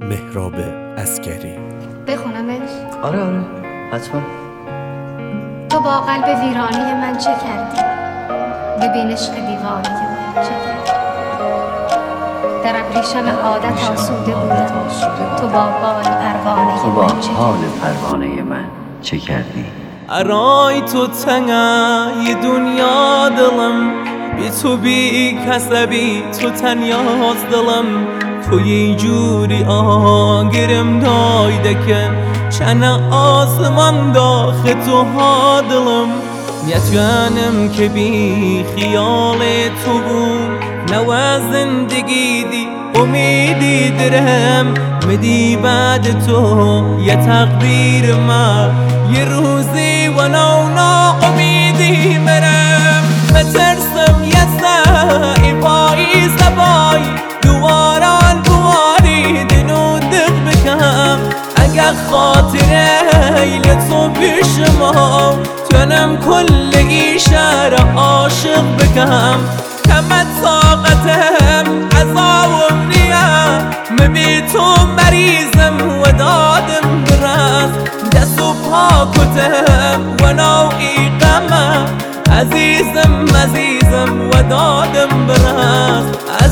مهراب عسگری. بخونمش؟ آره حتما. تو با قلب ویرانی من چه کردی؟ ببین عشق دیوانه من چه کردی؟ در ابریشم عادت آسوده بودم، تو با حال پروانه من چه کردی؟ ارای تو تنگه دنیا دلم، بی تو بی کسبی تو تنیاز دلم. تو یه جوری آگرم دایده که چنه آسمان داخل تو ها دلم. نتوانم که بی خیال تو بوم، نو زندگی دی امیدی درم. مدی بعد تو یه تقدیر ما، یه روزی و نا امیدی مرم. بترسم یه سعی پایی سبایی، دواران دواری دنو دق بکم. اگر خاطره ایل تو پیش ما، تنم کل ایشاره عاشق بکم. کمت طاقتم عذابم نیا، مبی تو مریضم و دادم برس. دست و پا کتم و نوعی غمم، عزیزم و دادم برس.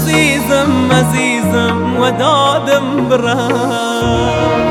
عزیزم و دادم برس.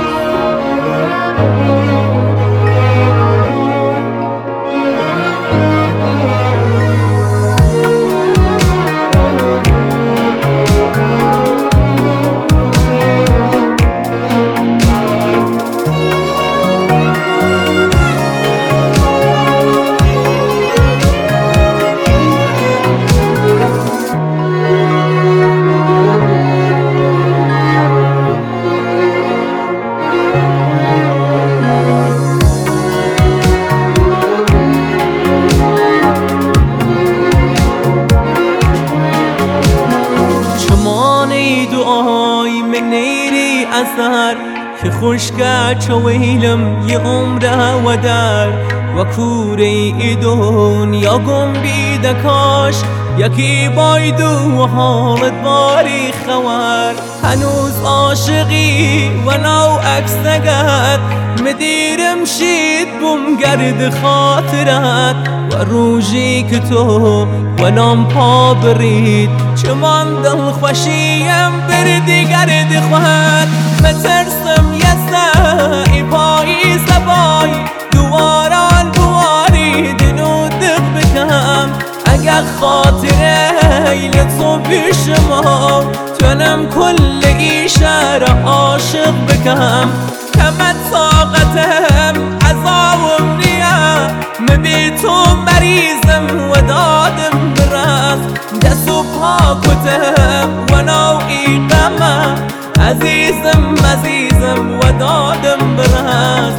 دعای من نیری اثر که خوشگه چویلم یه عمره و در و کوره ای دنیا گم بیده. کاش یکی بایدو حالت باری خوار. هنوز عاشقی و نو عکس نگرد، مدیرم شید بم گرد خاطرت. و روژی که تو و نام پا برید، چمان دل خوشیم بردی گرد خواهد. مترسم یه سعی پایی سبایی، دواران دواری دنو دق بکم. اگر خاطره ایل تو پیش ما، تنم کل ایشاره عاشق بکم. کمت طاقتم عذابم نیا، مبی تو مریضم و دادم برس. دست و پا کتم و نوعی غمم، عزیزم و دادم برس.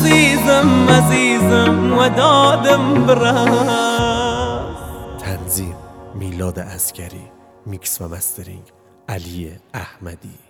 عزیزم و دادم برس. تنظیم میلاد عسگری، میکس و مسترینگ علی احمدی.